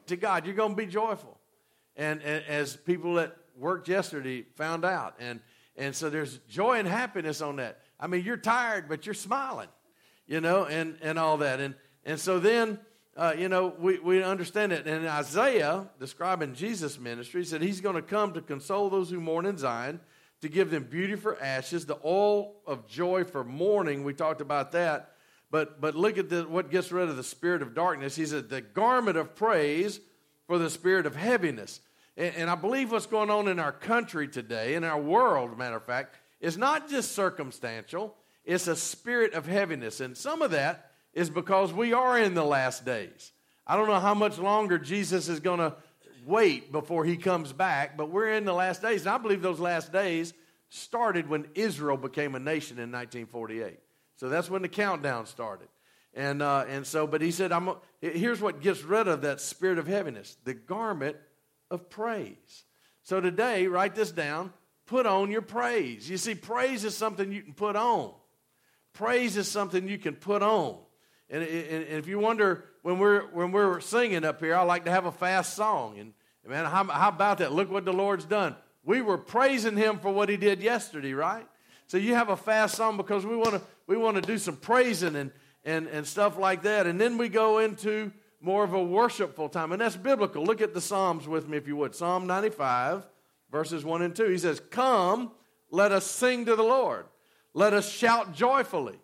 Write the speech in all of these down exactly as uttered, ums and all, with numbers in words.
to God. You're going to be joyful. And, and as people that worked yesterday found out. And, and so there's joy and happiness on that. I mean, you're tired, but you're smiling, you know, and, and all that. And, and so then, uh, you know, we, we understand it. And Isaiah, describing Jesus' ministry, said he's going to come to console those who mourn in Zion, to give them beauty for ashes, the oil of joy for mourning. We talked about that. But but look at the, what gets rid of the spirit of darkness. He said the garment of praise for the spirit of heaviness. And, and I believe what's going on in our country today, in our world, matter of fact, is not just circumstantial. It's a spirit of heaviness. And some of that is because we are in the last days. I don't know how much longer Jesus is going to wait before he comes back, but we're in the last days. And I believe those last days started when Israel became a nation in nineteen forty-eight. So that's when the countdown started. And uh, and so, but he said, I'm, here's what gets rid of that spirit of heaviness, the garment of praise. So today, write this down, put on your praise. You see, praise is something you can put on. Praise is something you can put on. And, and, and if you wonder, when we're when we're singing up here, I like to have a fast song. And man, how, how about that? Look what the Lord's done. We were praising him for what he did yesterday, right? So you have a fast song because we want to we want to do some praising and, and, and stuff like that. And then we go into more of a worshipful time. And that's biblical. Look at the Psalms with me if you would. Psalm ninety-five, verses one and two. He says, come, let us sing to the Lord. Let us shout joyfully.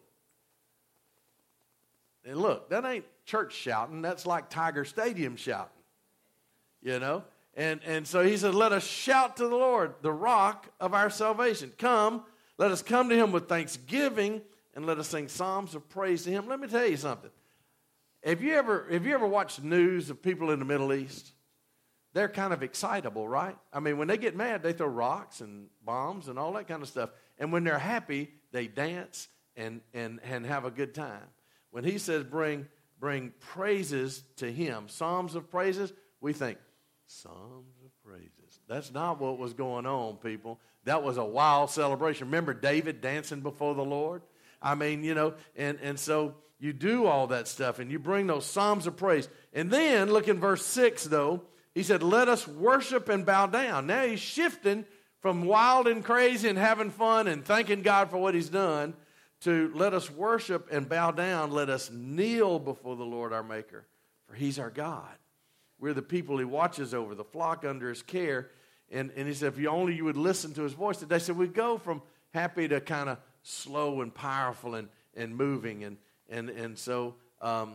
And look, that ain't church shouting. That's like Tiger Stadium shouting. You know? And, and so he said, let us shout to the Lord, the rock of our salvation. Come, let us come to him with thanksgiving, and let us sing psalms of praise to him. Let me tell you something. Have you ever have you ever watched news of people in the Middle East? They're kind of excitable, right? I mean, when they get mad, they throw rocks and bombs and all that kind of stuff. And when they're happy, they dance and and, and have a good time. When he says bring bring praises to him, psalms of praises, we think, psalms of praises. That's not what was going on, people. That was a wild celebration. Remember David dancing before the Lord? I mean, you know, and, and so you do all that stuff, and you bring those psalms of praise. And then, look in verse six, though. He said, let us worship and bow down. Now he's shifting from wild and crazy and having fun and thanking God for what he's done to let us worship and bow down. Let us kneel before the Lord our Maker, for he's our God. We're the people he watches over, the flock under his care. And, and he said, if you only you would listen to his voice today. So we go from happy to kind of slow and powerful and, and moving. And, and, and so um,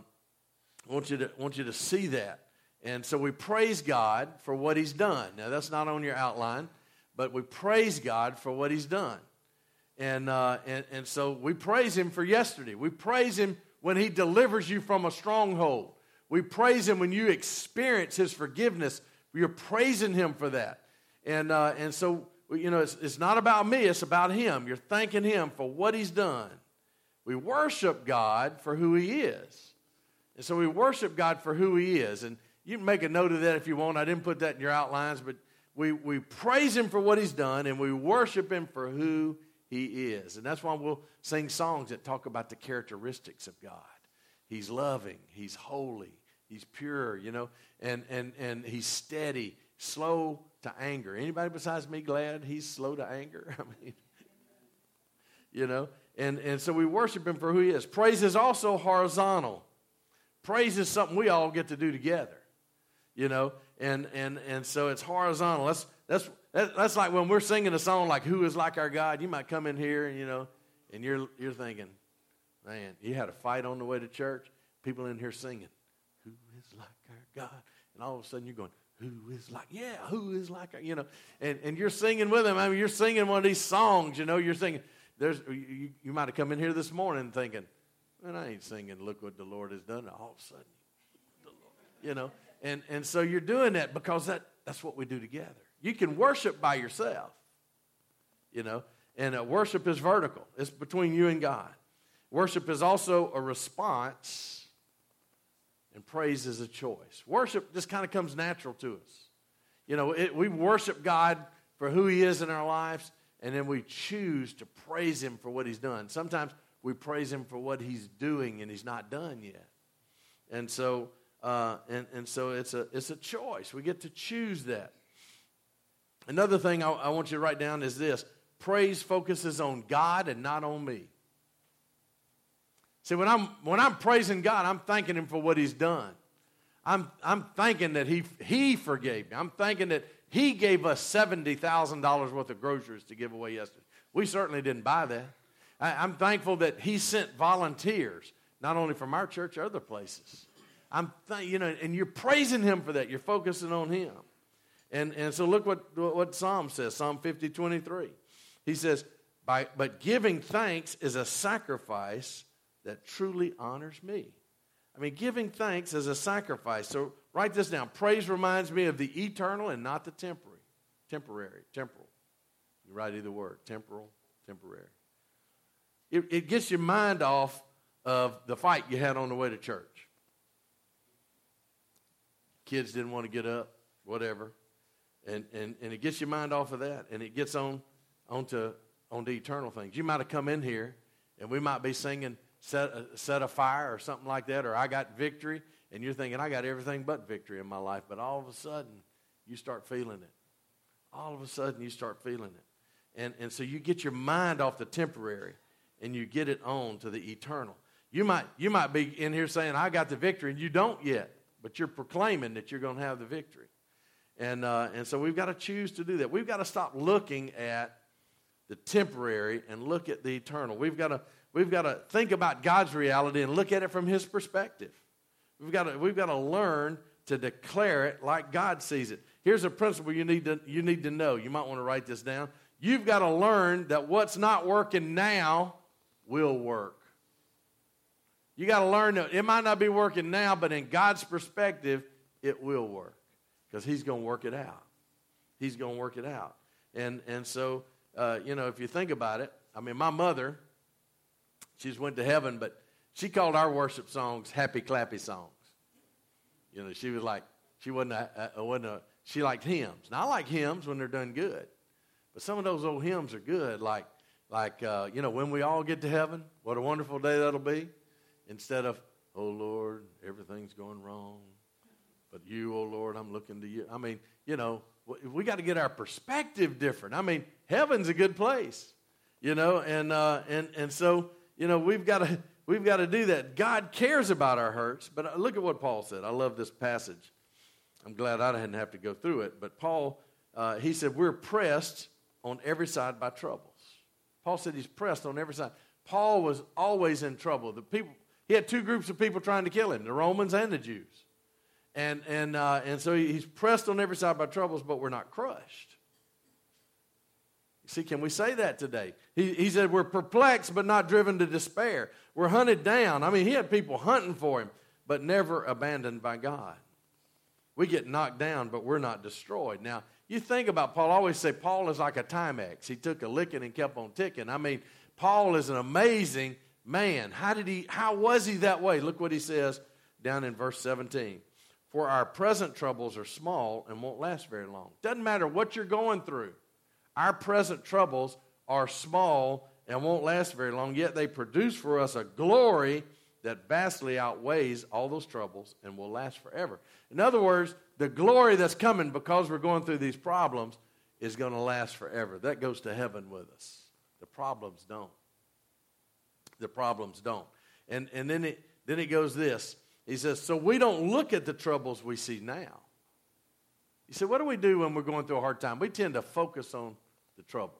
I want you to, want you to see that. And so we praise God for what he's done. Now, that's not on your outline, but we praise God for what he's done. And, uh, and, and so we praise him for yesterday. We praise him when he delivers you from a stronghold. We praise him when you experience his forgiveness. You're praising him for that. And uh, and so, you know, it's, it's not about me. It's about him. You're thanking him for what he's done. We worship God for who he is. And so we worship God for who he is. And you can make a note of that if you want. I didn't put that in your outlines, but we, we praise him for what he's done, and we worship him for who he is. And that's why we'll sing songs that talk about the characteristics of God. He's loving, he's holy, he's pure, you know, and, and, and he's steady, slow to anger. Anybody besides me glad he's slow to anger? I mean, you know, and, and so we worship him for who he is. Praise is also horizontal. Praise is something we all get to do together, you know, and and, and so it's horizontal. That's, that's, that's like when we're singing a song like Who Is Like Our God, you might come in here, and, you know, and you're you're thinking, man, you had a fight on the way to church. People in here singing, who is like our God? And all of a sudden you're going, who is like, yeah, who is like our, you know, and, and you're singing with them. I mean, you're singing one of these songs, you know, you're singing. There's, you, you might have come in here this morning thinking, man, I ain't singing, look what the Lord has done. All of a sudden, the Lord, you know, and, and so you're doing that because that, that's what we do together. You can worship by yourself, you know, and uh, worship is vertical. It's between you and God. Worship is also a response, and praise is a choice. Worship just kind of comes natural to us. You know, it, we worship God for who he is in our lives, and then we choose to praise him for what he's done. Sometimes we praise him for what he's doing, and he's not done yet. And so Uh, and, and so it's a, it's a choice. We get to choose that. Another thing I, I want you to write down is this. Praise focuses on God and not on me. See, when I'm, when I'm praising God, I'm thanking him for what he's done. I'm, I'm thanking that he, he forgave me. I'm thanking that he gave us seventy thousand dollars worth of groceries to give away yesterday. We certainly didn't buy that. I, I'm thankful that he sent volunteers, not only from our church, other places. I'm, th- you know, and you're praising him for that. You're focusing on him. And, and so look what, what Psalm says, Psalm fifty, twenty-three. He says, By, but giving thanks is a sacrifice that truly honors me. I mean, giving thanks is a sacrifice. So write this down. Praise reminds me of the eternal and not the temporary. Temporary, temporal. You write either word, temporal, temporary. It, it gets your mind off of the fight you had on the way to church. Kids didn't want to get up, whatever. And, and, and it gets your mind off of that, and it gets on onto, onto eternal things. You might have come in here, and we might be singing set, uh, set a fire or something like that, or I got victory, and you're thinking, I got everything but victory in my life. But all of a sudden, you start feeling it. All of a sudden, you start feeling it. And, and so you get your mind off the temporary, and you get it on to the eternal. You might, you might be in here saying, I got the victory, and you don't yet, but you're proclaiming that you're going to have the victory. And, uh, and so we've got to choose to do that. We've got to stop looking at the temporary and look at the eternal. We've got to, we've got to think about God's reality and look at it from his perspective. We've got to, we've got to learn to declare it like God sees it. Here's a principle you need to, you need to know. You might want to write this down. You've got to learn that what's not working now will work. You got to learn that it might not be working now, but in God's perspective, it will work. Because he's going to work it out. He's going to work it out. And and so, uh, you know, if you think about it, I mean, my mother, she just went to heaven, but she called our worship songs happy, clappy songs. You know, she was like, she wasn't a, a, wasn't a she liked hymns. Now, I like hymns when they're done good. But some of those old hymns are good, like, like uh, you know, when we all get to heaven, what a wonderful day that'll be. Instead of, oh, Lord, everything's going wrong. But you, oh, Lord, I'm looking to you. I mean, you know, we got to get our perspective different. I mean, heaven's a good place, you know, and uh, and and so, you know, we've got to we've got to do that. God cares about our hurts, but look at what Paul said. I love this passage. I'm glad I didn't have to go through it. But Paul, uh, he said, we're pressed on every side by troubles. Paul said he's pressed on every side. Paul was always in trouble. The people, he had two groups of people trying to kill him, the Romans and the Jews. And and uh, and so he's pressed on every side by troubles, but we're not crushed. See, can we say that today? He, he said we're perplexed, but not driven to despair. We're hunted down. I mean, he had people hunting for him, but never abandoned by God. We get knocked down, but we're not destroyed. Now, you think about Paul. I always say Paul is like a Timex. He took a licking and kept on ticking. I mean, Paul is an amazing man. How did he? How was he that way? Look what he says down in verse seventeen. For our present troubles are small and won't last very long. Doesn't matter what you're going through. Our present troubles are small and won't last very long, yet they produce for us a glory that vastly outweighs all those troubles and will last forever. In other words, the glory that's coming because we're going through these problems is going to last forever. That goes to heaven with us. The problems don't. The problems don't. And, and then, it, then it goes this. He says, so we don't look at the troubles we see now. You say, what do we do when we're going through a hard time? We tend to focus on the troubles.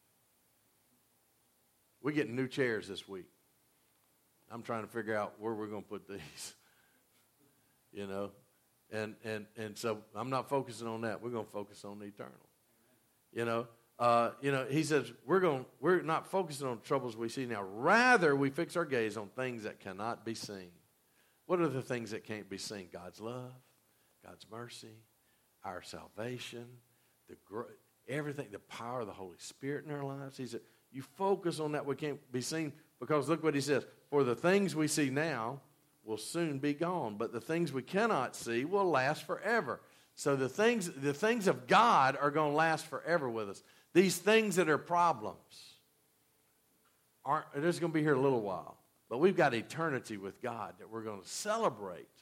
We're getting new chairs this week. I'm trying to figure out where we're going to put these. You know, and, and, and so I'm not focusing on that. We're going to focus on the eternal. You know, uh, you know, he says, we're going, we're not focusing on the troubles we see now. Rather, we fix our gaze on things that cannot be seen. What are the things that can't be seen? God's love, God's mercy, our salvation, the everything, the power of the Holy Spirit in our lives. He said, you focus on that what can't be seen, because look what he says. For the things we see now will soon be gone, but the things we cannot see will last forever. So the things, the things of God are going to last forever with us. These things that are problems aren't, they're just going to be here a little while. But we've got eternity with God that we're going to celebrate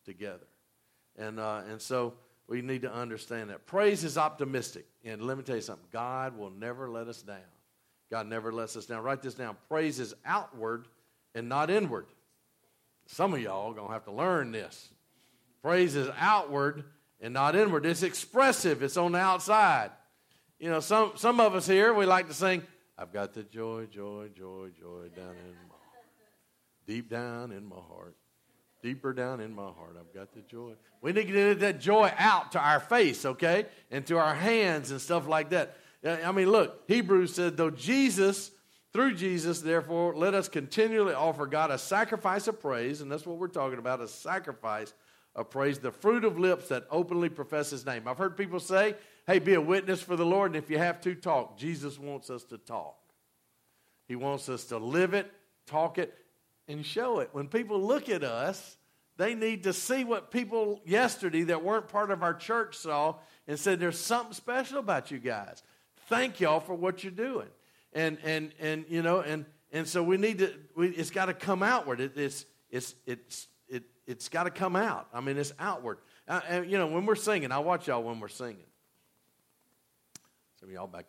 together. And uh, and so we need to understand that. Praise is optimistic. And let me tell you something. God will never let us down. God never lets us down. Write this down. Praise is outward and not inward. Some of y'all are going to have to learn this. Praise is outward and not inward. It's expressive. It's on the outside. You know, some, some of us here, we like to sing, I've got the joy, joy, joy, joy down in my heart. Deep down in my heart. Deeper down in my heart, I've got the joy. We need to get that joy out to our face, okay? And to our hands and stuff like that. I mean, look, Hebrews said, though Jesus, through Jesus, therefore, let us continually offer God a sacrifice of praise, and that's what we're talking about, a sacrifice of praise, the fruit of lips that openly profess his name. I've heard people say, hey, be a witness for the Lord, and if you have to, talk. Jesus wants us to talk. He wants us to live it, talk it, and show it. When people look at us, they need to see what people yesterday that weren't part of our church saw and said, there's something special about you guys. Thank y'all for what you're doing. And, and, and you know, and, and so we need to, we, it's got to come outward. It, it's, it's, it's, it, it's got to come out. I mean, it's outward. Uh, and, you know, when we're singing, I watch y'all when we're singing. Some of y'all back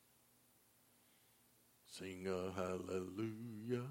there. Sing a hallelujah.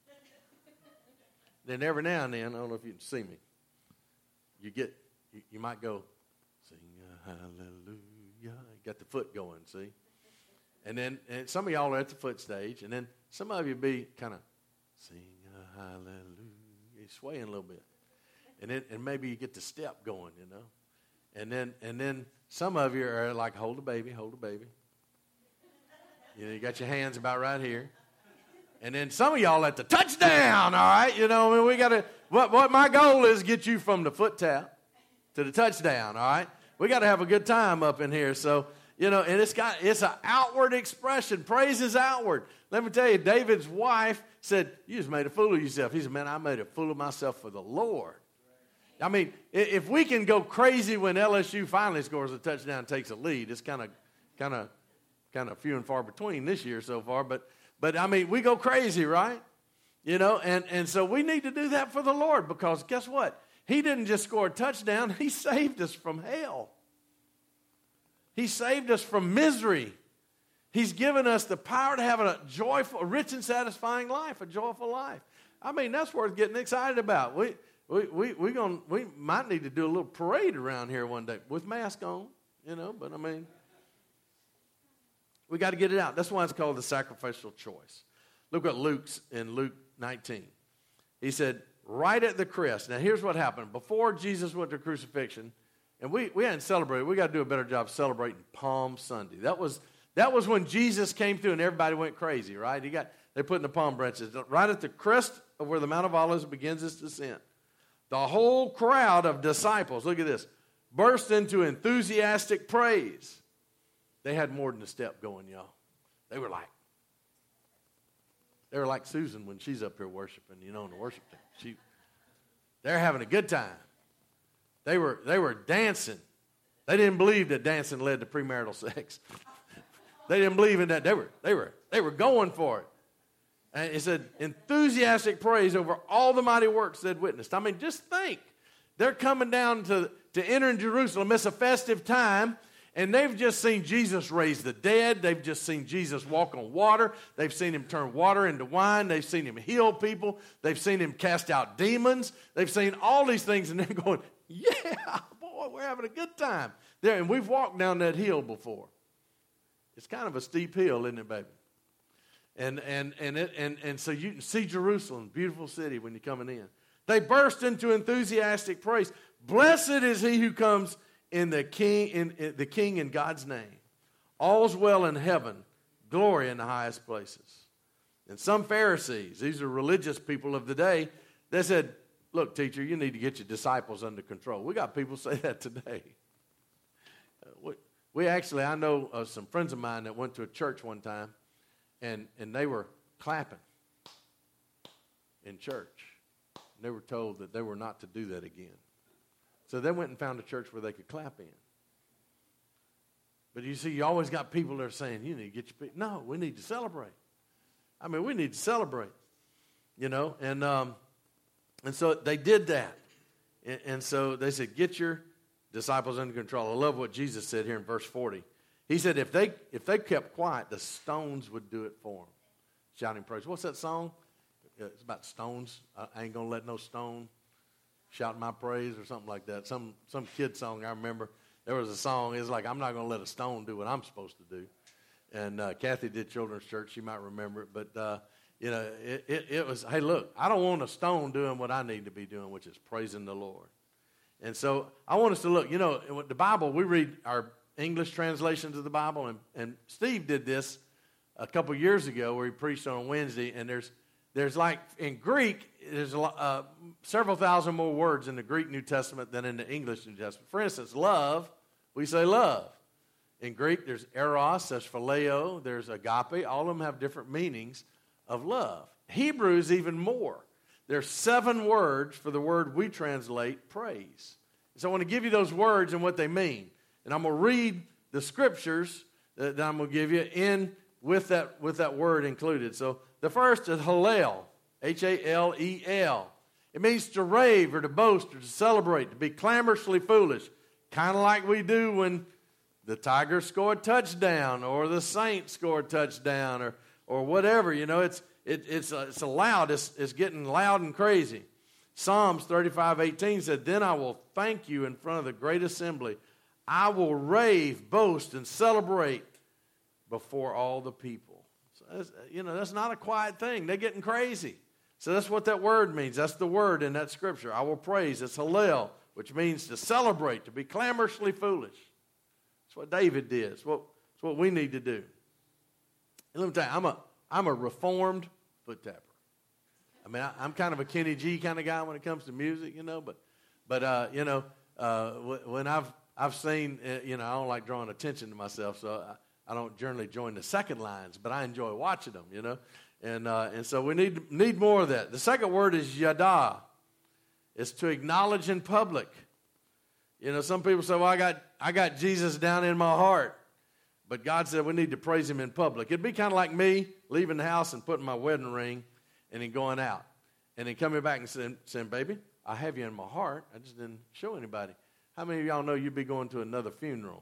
Then every now and then, I don't know if you can see me, you get, you, you might go, sing a hallelujah. You got the foot going, see? And then and some of y'all are at the foot stage, and then some of you be kind of, sing a hallelujah. You're swaying a little bit. And then and maybe you get the step going, you know. And then and then some of you are like, hold a baby, hold a baby. You know, you got your hands about right here. And then some of y'all at the touchdown, all right? You know, I mean, we got to, what, what my goal is get you from the foot tap to the touchdown, all right? We got to have a good time up in here. So, you know, and it's got, it's an outward expression. Praise is outward. Let me tell you, David's wife said, you just made a fool of yourself. He said, man, I made a fool of myself for the Lord. I mean, if we can go crazy when L S U finally scores a touchdown and takes a lead, it's kind of, kind of, kind of few and far between this year so far, but But, I mean, we go crazy, right? You know, and, and so we need to do that for the Lord because guess what? He didn't just score a touchdown. He saved us from hell. He saved us from misery. He's given us the power to have a joyful, rich and satisfying life, a joyful life. I mean, that's worth getting excited about. We we we we gonna we might need to do a little parade around here one day with mask on, you know, but I mean, we got to get it out. That's why it's called the sacrificial choice. Look at Luke's in Luke nineteen. He said, right at the crest. Now, here's what happened. Before Jesus went to crucifixion, and we, we hadn't celebrated. We got to do a better job celebrating Palm Sunday. That was that was when Jesus came through and everybody went crazy, right? He got they put in the palm branches. Right at the crest of where the Mount of Olives begins its descent. The whole crowd of disciples, look at this, burst into enthusiastic praise. They had more than a step going, y'all. They were like, they were like Susan when she's up here worshiping, you know, in the worship team. She, they're having a good time. They were, they were dancing. They didn't believe that dancing led to premarital sex. They didn't believe in that. They were, they were, they were going for it. And it said, enthusiastic praise over all the mighty works they'd witnessed. I mean, just think. They're coming down to, to enter in Jerusalem. It's a festive time. And they've just seen Jesus raise the dead. They've just seen Jesus walk on water. They've seen him turn water into wine. They've seen him heal people. They've seen him cast out demons. They've seen all these things, and they're going, yeah, boy, we're having a good time. There, and we've walked down that hill before. It's kind of a steep hill, isn't it, baby? And and and it, and and so you can see Jerusalem, beautiful city, when you're coming in. They burst into enthusiastic praise. Blessed is he who comes in the king in, in the king in God's name. All's well in heaven, glory in the highest places. And some Pharisees, these are religious people of the day, they said, look, teacher, you need to get your disciples under control. We got people say that today. Uh, we, we actually, I know uh, some friends of mine that went to a church one time, and, and they were clapping in church. And they were told that they were not to do that again. So they went and found a church where they could clap in. But you see, you always got people that are saying, you need to get your people. No, we need to celebrate. I mean, we need to celebrate, you know. And um, and so they did that. And, and so they said, get your disciples under control. I love what Jesus said here in verse forty. He said, if they if they kept quiet, the stones would do it for them. Shouting praise. What's that song? It's about stones. I ain't going to let no stone shout my praise or something like that. Some some kid song I remember. There was a song. It's like, I'm not going to let a stone do what I'm supposed to do. And uh, Kathy did children's church. She might remember it. But, uh, you know, it, it, it was, hey, look, I don't want a stone doing what I need to be doing, which is praising the Lord. And so I want us to look. You know, in the Bible, we read our English translations of the Bible. And, and Steve did this a couple years ago where he preached on a Wednesday. And there's, there's like, in Greek, there's a, uh, several thousand more words in the Greek New Testament than in the English New Testament. For instance, love, we say love. In Greek, there's eros, there's phileo, there's agape. All of them have different meanings of love. Hebrew is even more. There's seven words for the word we translate praise. So I want to give you those words and what they mean. And I'm going to read the scriptures that I'm going to give you in with that, with that word included. So the first is Hallel, H A L E L. It means to rave or to boast or to celebrate, to be clamorously foolish, kind of like we do when the Tigers score a touchdown or the Saints score a touchdown or or whatever. You know, it's it, it's uh, it's a loud. It's, it's getting loud and crazy. Psalms thirty-five eighteen said, "Then I will thank you in front of the great assembly. I will rave, boast, and celebrate before all the people." So that's, you know, that's not a quiet thing. They're getting crazy. So that's what that word means. That's the word in that scripture. I will praise. It's Hallel, which means to celebrate, to be clamorously foolish. That's what David did. It's what, it's what we need to do. And let me tell you, I'm a, I'm a reformed foot tapper. I mean, I, I'm kind of a Kenny G kind of guy when it comes to music, you know. But, but uh, you know, uh, when I've I've seen, uh, you know, I don't like drawing attention to myself, so I, I don't generally join the second lines, but I enjoy watching them, you know. And uh, and so we need need more of that. The second word is yada. It's to acknowledge in public. You know, some people say, well, I got I got Jesus down in my heart. But God said we need to praise him in public. It'd be kind of like me leaving the house and putting my wedding ring and then going out. And then coming back and saying, saying, baby, I have you in my heart. I just didn't show anybody. How many of y'all know you'd be going to another funeral?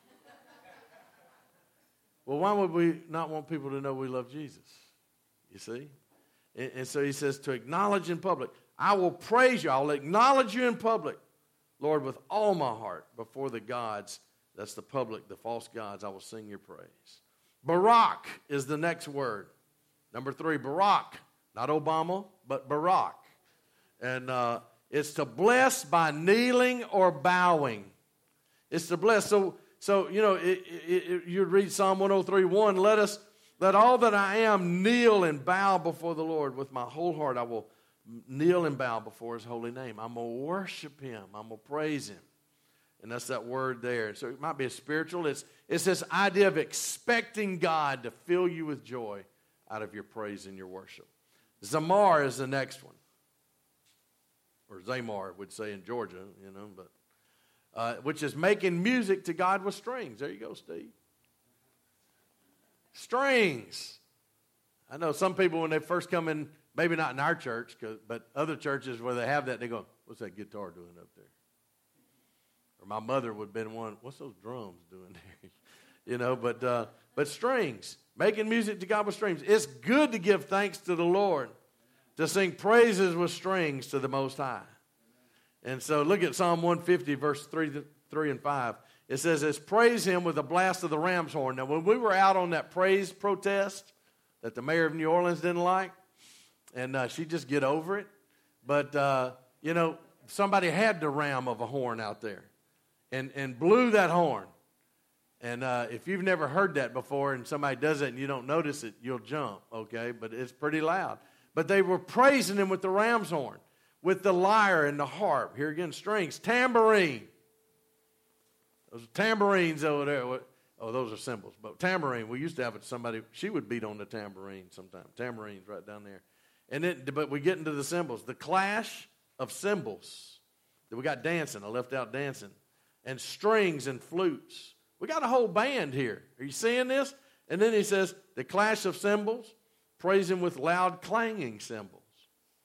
Well, why would we not want people to know we love Jesus? You see? And, and so he says to acknowledge in public. I will praise you. I will acknowledge you in public, Lord, with all my heart before the gods. That's the public, the false gods. I will sing your praise. Barak is the next word. Number three, Barak. Not Obama, but Barak. And uh, it's to bless by kneeling or bowing. It's to bless. So, so you know, it, it, it, you read Psalm one oh three one. Let us, let all that I am kneel and bow before the Lord. With my whole heart I will kneel and bow before his holy name. I'm going to worship him. I'm going to praise him. And that's that word there. So it might be a spiritual. It's, it's this idea of expecting God to fill you with joy out of your praise and your worship. Zamar is the next one. Or Zamar would say in Georgia, you know, but uh, which is making music to God with strings. There you go, Steve. Strings. I know some people when they first come in, maybe not in our church, but other churches where they have that, they go, what's that guitar doing up there? Or my mother would have been one, what's those drums doing there? You know, but uh, but strings. Making music to God with strings. It's good to give thanks to the Lord, to sing praises with strings to the Most High. And so look at Psalm one fifty, verse three, three and five. It says, it's praise him with a blast of the ram's horn. Now, when we were out on that praise protest that the mayor of New Orleans didn't like, and uh, she'd just get over it. But, uh, you know, somebody had the ram of a horn out there and, and blew that horn. And uh, if you've never heard that before and somebody does it and you don't notice it, you'll jump, okay? But it's pretty loud. But they were praising him with the ram's horn, with the lyre and the harp. Here again, strings. Tambourine. Those tambourines over there. Oh, those are cymbals. But tambourine, we used to have it. Somebody, she would beat on the tambourine sometimes. Tambourines right down there. And then, but we get into the cymbals. The clash of cymbals. We got dancing. I left out dancing. And strings and flutes. We got a whole band here. Are you seeing this? And then he says, the clash of cymbals, praise him with loud clanging cymbals.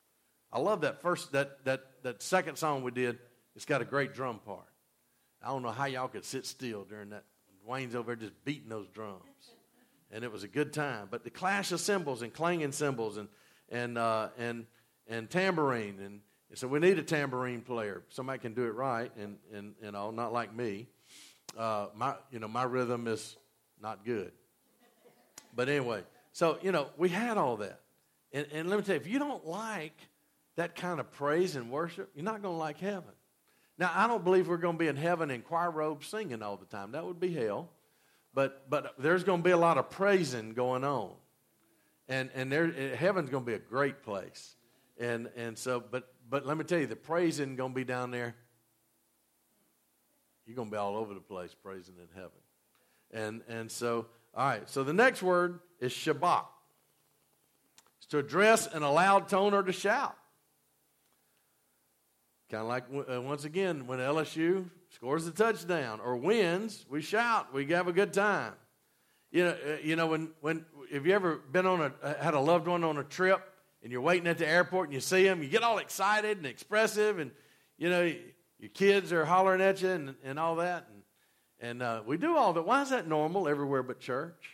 I love that first, that, that, that second song we did. It's got a great drum part. I don't know how y'all could sit still during that. Wayne's over there just beating those drums. And it was a good time. But the clash of cymbals and clanging cymbals and and uh, and and tambourine. And so we need a tambourine player. Somebody can do it right and, and you know, not like me. Uh, my you know, my rhythm is not good. But anyway, so, you know, we had all that. And, and let me tell you, if you don't like that kind of praise and worship, you're not going to like heaven. Now, I don't believe we're going to be in heaven in choir robes singing all the time. That would be hell. But but there's going to be a lot of praising going on. And and there heaven's going to be a great place. And and so, but but let me tell you, the praising going to be down there. You're going to be all over the place praising in heaven. And and so, all right. So the next word is Shabbat. It's to address in a loud tone or to shout. Kind of like, uh, once again, when L S U scores a touchdown or wins, we shout. We have a good time. You know, uh, you know when, when have you ever been on a, uh, had a loved one on a trip and you're waiting at the airport and you see them, you get all excited and expressive and, you know, your kids are hollering at you and, and all that. And, and uh, we do all that. Why is that normal everywhere but church?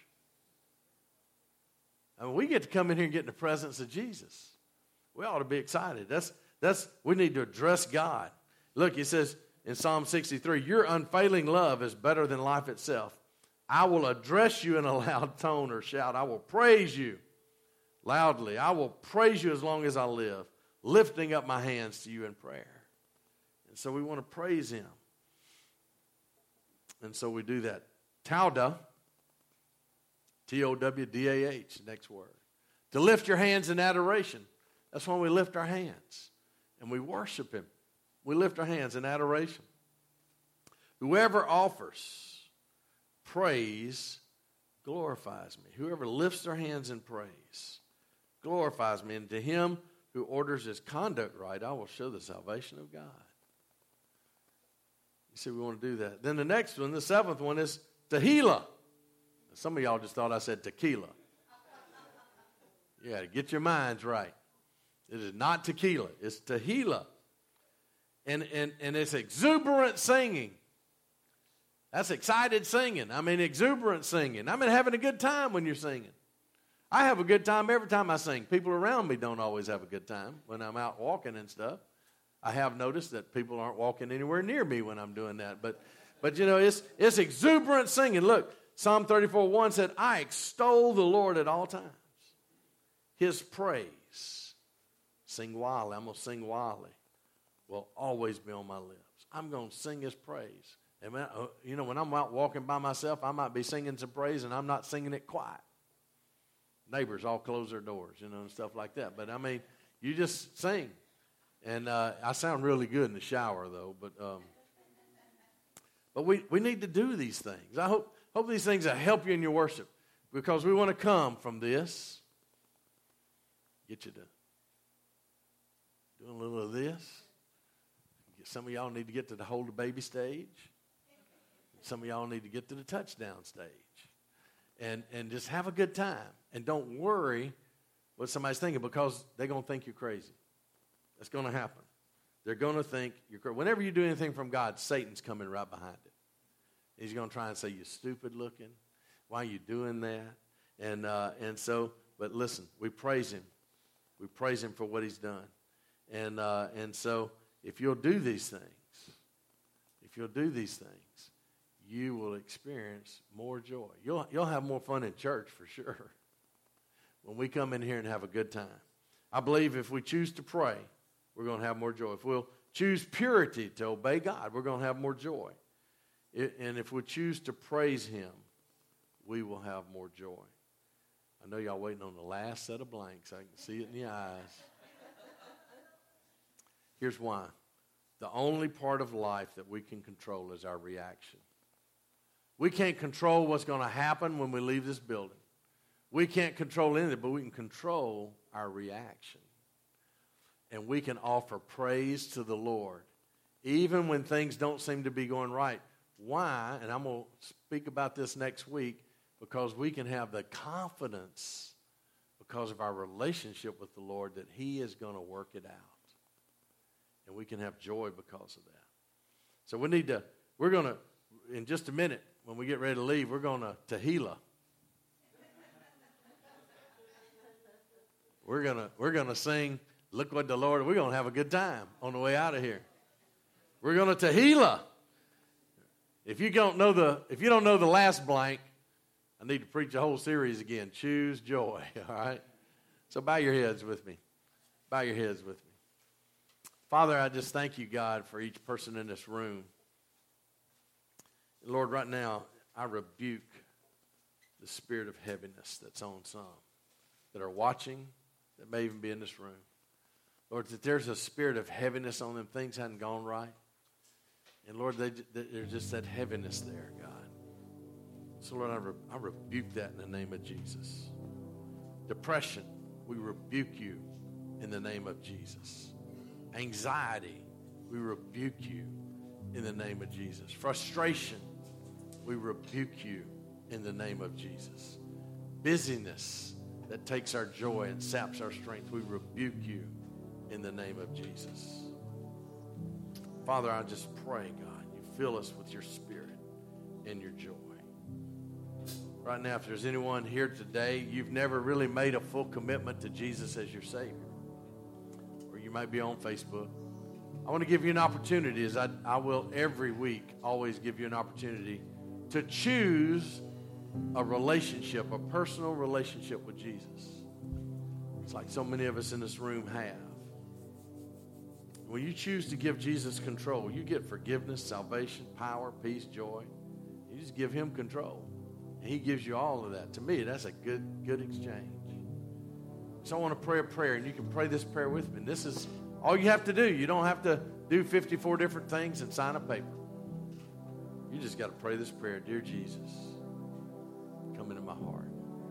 I mean, we get to come in here and get in the presence of Jesus. We ought to be excited. That's That's we need to address God. Look, it says in Psalm sixty-three, your unfailing love is better than life itself. I will address you in a loud tone or shout. I will praise you loudly. I will praise you as long as I live, lifting up my hands to you in prayer. And so we want to praise him. And so we do that. Towdah, T O W D A H, next word. To lift your hands in adoration. That's when we lift our hands. And we worship him. We lift our hands in adoration. Whoever offers praise glorifies me. Whoever lifts their hands in praise glorifies me. And to him who orders his conduct right, I will show the salvation of God. You see, we want to do that. Then the next one, the seventh one, is Tehillah. Some of y'all just thought I said tequila. You got to get your minds right. It is not tequila. It's Tehillah. And, and, and it's exuberant singing. That's excited singing. I mean, exuberant singing. I mean, having a good time when you're singing. I have a good time every time I sing. People around me don't always have a good time when I'm out walking and stuff. I have noticed that people aren't walking anywhere near me when I'm doing that. But, but you know, it's, it's exuberant singing. Look, Psalm thirty-four one said, I extol the Lord at all times. His praise. Sing wildly. I'm going to sing wildly. Will always be on my lips. I'm going to sing his praise. And when, you know, when I'm out walking by myself, I might be singing some praise and I'm not singing it quiet. Neighbors all close their doors, you know, and stuff like that. But, I mean, you just sing. And uh, I sound really good in the shower, though. But um, but we, we need to do these things. I hope, hope these things will help you in your worship. Because we want to come from this. Get you to doing a little of this. Some of y'all need to get to the hold the baby stage. Some of y'all need to get to the touchdown stage. And and just have a good time. And don't worry what somebody's thinking because they're going to think you're crazy. That's going to happen. They're going to think you're crazy. Whenever you do anything from God, Satan's coming right behind it. He's going to try and say, you're stupid looking. Why are you doing that? And uh, and so, but listen, we praise him. We praise him for what he's done. And uh, and so if you'll do these things, if you'll do these things, you will experience more joy. You'll you'll have more fun in church for sure. When we come in here and have a good time. I believe if we choose to pray, we're going to have more joy. If we'll choose purity to obey God, we're going to have more joy. It, and if we choose to praise him, we will have more joy. I know y'all waiting on the last set of blanks. I can see it in your eyes. Here's why. The only part of life that we can control is our reaction. We can't control what's going to happen when we leave this building. We can't control anything, but we can control our reaction. And we can offer praise to the Lord, even when things don't seem to be going right. Why? And I'm going to speak about this next week, because we can have the confidence because of our relationship with the Lord that he is going to work it out. And we can have joy because of that. So we need to, we're going to, in just a minute, when we get ready to leave, we're going to Tehillah. We're going to, we're going to sing, look what the Lord, we're going to have a good time on the way out of here. We're going to Tehillah. If you don't know the, if you don't know the last blank, I need to preach the whole series again. Choose joy, all right? So bow your heads with me. Bow your heads with me. Father, I just thank you, God, for each person in this room. Lord, right now, I rebuke the spirit of heaviness that's on some that are watching, that may even be in this room. Lord, that there's a spirit of heaviness on them. Things hadn't gone right. And Lord, they, there's just that heaviness there, God. So, Lord, I, re- I rebuke that in the name of Jesus. Depression, we rebuke you in the name of Jesus. Anxiety, we rebuke you in the name of Jesus. Frustration, we rebuke you in the name of Jesus. Busyness that takes our joy and saps our strength, we rebuke you in the name of Jesus. Father, I just pray, God, you fill us with your spirit and your joy. Right now, if there's anyone here today, you've never really made a full commitment to Jesus as your Savior, or you might be on Facebook, I want to give you an opportunity, as I, I will every week always give you an opportunity to choose a relationship, a personal relationship with Jesus. It's like so many of us in this room have. When you choose to give Jesus control, you get forgiveness, salvation, power, peace, joy. You just give him control. And he gives you all of that. To me, that's a good, good exchange. So I want to pray a prayer, and you can pray this prayer with me. And this is all you have to do. You don't have to do fifty-four different things and sign a paper. You just got to pray this prayer. Dear Jesus, come into my heart.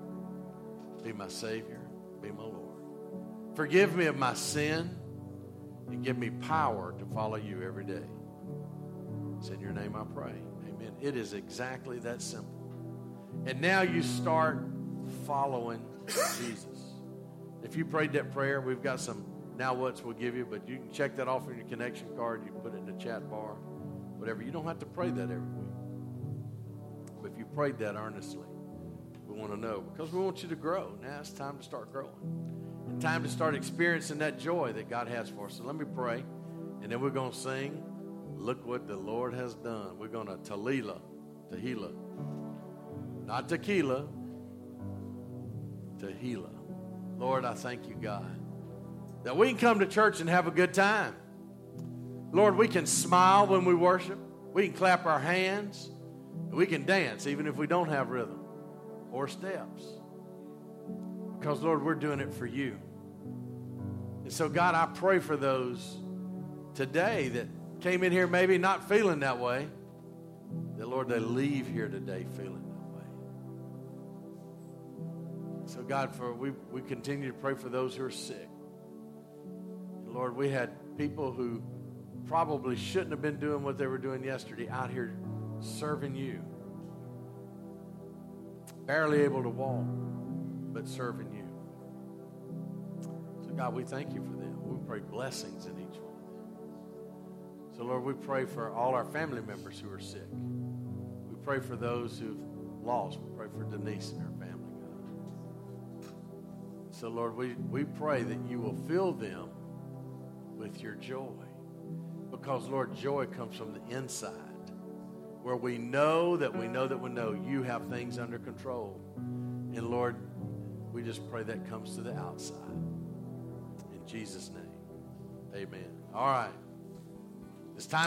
Be my Savior. Be my Lord. Forgive me of my sin and give me power to follow you every day. It's in your name I pray. Amen. It is exactly that simple. And now you start following Jesus. If you prayed that prayer, we've got some now what's we'll give you, but you can check that off on your connection card. You can put it in the chat bar, whatever. You don't have to pray that every week. But if you prayed that earnestly, we want to know, because we want you to grow. Now it's time to start growing. And time to start experiencing that joy that God has for us. So let me pray, and then we're going to sing, Look What the Lord Has Done. We're going to Tehillah, Tehillah. Not tequila, Tehillah. Lord, I thank you, God, that we can come to church and have a good time. Lord, we can smile when we worship. We can clap our hands. We can dance even if we don't have rhythm or steps. Because, Lord, we're doing it for you. And so, God, I pray for those today that came in here maybe not feeling that way, that, Lord, they leave here today feeling that way. So, God, for we, we continue to pray for those who are sick. And Lord, we had people who probably shouldn't have been doing what they were doing yesterday out here serving you. Barely able to walk, but serving you. So, God, we thank you for them. We pray blessings in each one of them. So, Lord, we pray for all our family members who are sick. We pray for those who've lost. We pray for Denise and her family, God. So, Lord, we, we pray that you will fill them with your joy. Because, Lord, joy comes from the inside, where we know that we know that we know you have things under control. And, Lord, we just pray that comes to the outside. In Jesus' name, amen. All right. It's time.